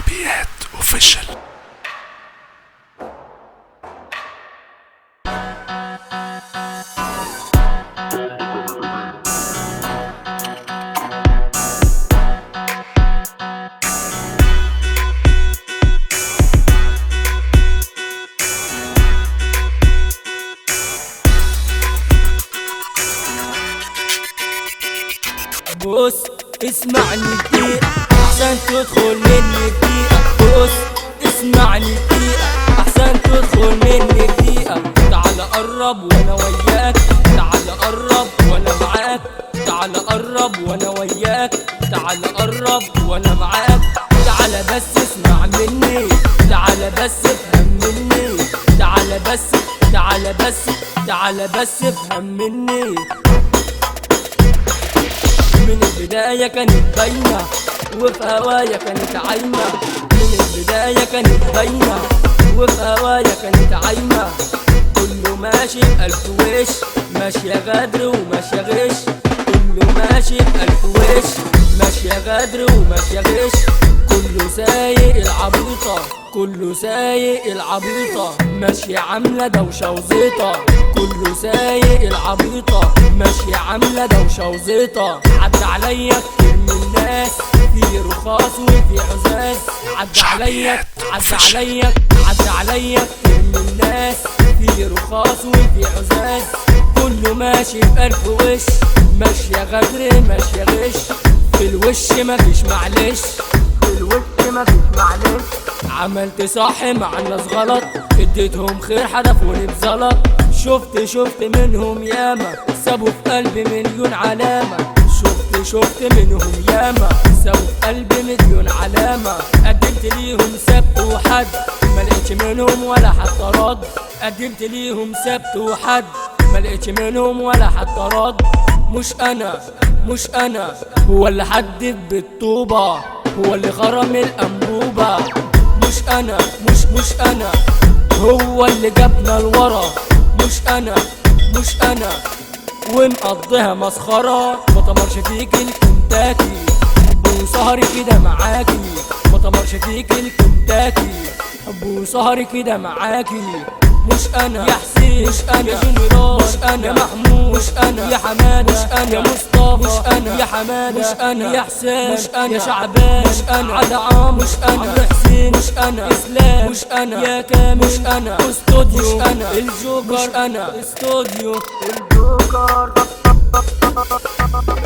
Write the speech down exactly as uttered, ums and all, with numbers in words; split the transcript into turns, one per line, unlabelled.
شعبيات اوفيشال.
بص اسمعني دقيقة احسن تدخل مني دقيقة. بص اسمعني دقيقة احسن تدخل مني دقيقة. تعال قرب وانا وياك، تعال قرب وانا معاك، تعال قرب وانا وياك، تعال قرب وانا معاك. تعال بس اسمع مني، تعال بس افهم مني، تعال بس تعال بس تعال بس افهم مني. من البداية كانت باينة وفي هوايا كانت عايمة، من البداية كانت باينة وفي هوايا كانت عايمة. كله ماشي بألف وش، ماشية غدر وماشية غش، كله ماشي بألف وش، ماشية غدر وماشية غش. كله سايق العبيطة، كله سايق العبيطة، ماشية عاملة دوشة وزيطة. كله سايق العبيطة ماشية عاملة دوشة وزيطة. عدى عليا كتير من الناس في رخاص وفي عزاز، عدى عليا عدى عليا عدى عليا كتير من الناس في رخاص وفي عزاز. كله ماشي بألف وش، ماشية غدر ماشية غش، في الوش مفيش معلش، في الوش مفيش معلش. عملت صح مع الناس غلط، اديتهم خير حدفوني بزلط. شفت شفت منهم ياما سابوا في قلبي مليون علامة، شفت شفت منهم ياما سابوا في قلبي مليون علامة. قدمت ليهم سبت وحد ملقتش منهم ولا حتى رد، قدمت ليهم سبت وحد ملقتش منهم ولا حتى رد. مش انا مش انا هو اللي حدد بالطوبة، هو اللي غرم الأنبوبة. مش انا مش مش انا هو اللي جابنا لورا. مش انا مش انا ومقضيها مسخرة. ما تمرش فيك الكنتاكي ابو سهري كده معاكي، ما تمرش فيك الكنتاكي ابو سهري كده معاكي. مش انا يا حسين، مش انا يا جنرال، مش انا يا محمود، مش انا يا حماد، مش انا يا مصطفى، مش انا يا حماد، مش انا يا حسين، مش انا يا شعبان، مش انا على عام، مش انا عمرو حسين، مش انا اسلام، مش انا يا كامل، مش انا استوديو، مش انا الجوكر، مش انا استوديو الجوكر.